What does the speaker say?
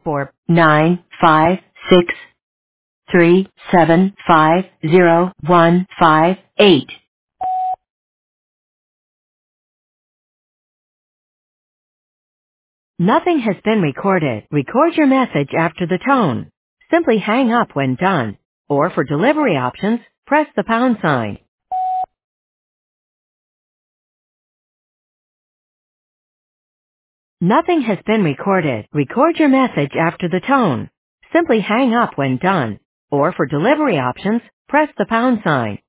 49637501558. Nothing has been recorded. Record your message after the tone. Simply hang up when done. Or for delivery options, press the pound sign. Nothing has been recorded. Record your message after the tone. Simply hang up when done. Or for delivery options, press the pound sign.